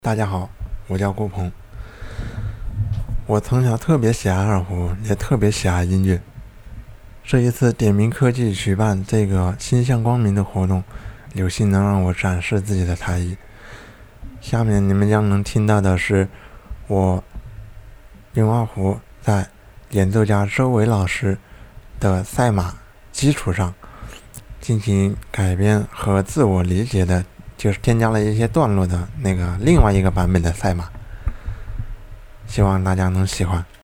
大家好，我叫顾鹏。我从小特别喜爱二胡，也特别喜爱音乐。这一次点名科技举办这个心向光明的活动，有幸能让我展示自己的才艺。下面你们将能听到的是我用二胡在演奏家周伟老师的赛马基础上进行改编和自我理解的，就是添加了一些段落的另外一个版本的赛马，希望大家能喜欢。